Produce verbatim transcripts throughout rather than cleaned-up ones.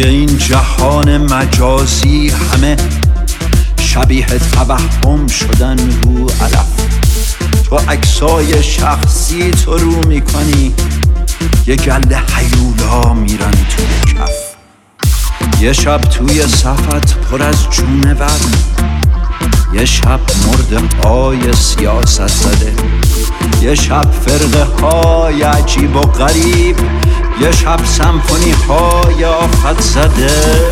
توی این جهان مجازی همه شبیه توهم شدن رو علف. تو عکسای شخصی تو رو میکنی، یه گله حیولا میرن توی کف. یه شب توی صفت پر از جونه ور، یه شب مرده های سیاست زده، یه شب فرقه های عجیب و غریب، یه شب سمفونی های آفت زده.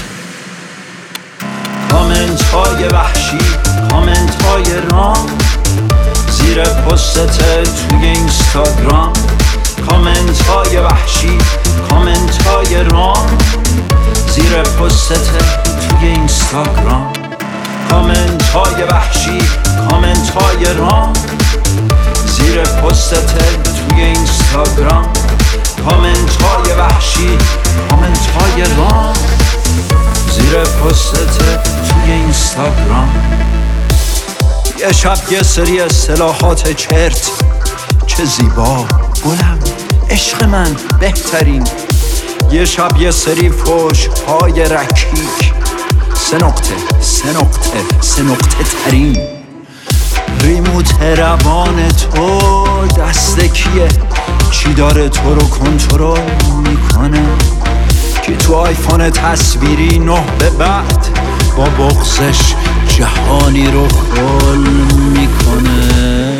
کامنت های وحشی، کامنت های رام زیر پستت توی اینستاگرام. کامنت های وحشی، کامنت های رام زیر پستت توی اینستاگرام. کامنت های وحشی، کامنت های رام زیر پستت توی اینستاگرام. کامنت های وحشی، کامنت های رام زیر پستت توی اینستاگرام. یه شب یه سری اصطلاحات چرت، چه زیبا، گلم، عشق من، بهترین. یه شب یه سری فوش های رکیک، سه نقطه سه نقطه سه نقطه ترین. ریموت روان تو دست کیه؟ چی داره تو رو کنترل میکنه؟ که تو آیفون تصویری نه به بعد با بغضش جهانی رو خل میکنه.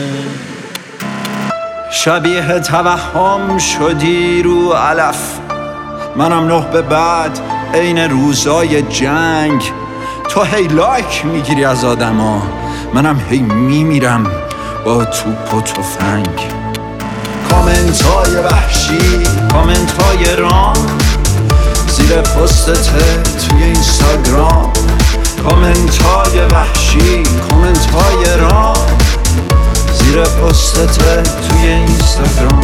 شبیه توهم شدی رو علف، منم نه به بعد عین روزای جنگ. تو هی لایک میگیری از آدما، منم هی میمیرم با توپ و تفنگ. کامنت های وحشی، کامنت های رام زیر پستت توی اینستاگرام. کامنت های وحشی، کامنت های رام زیر پستت توی اینستاگرام.